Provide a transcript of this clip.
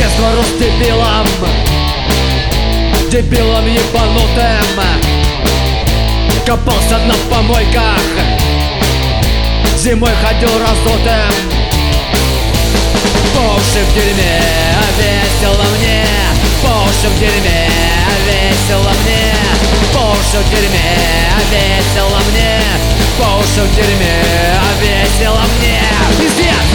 детство рос дебилом, дебилом ебанутым. Копался на помойках, зимой ходил раздутым. По уши в дерьме, а весело мне. По уши в дерьме, а весело мне. По уши в дерьме, а весело мне. По уши в дерьме, а весело мне. Пиздец!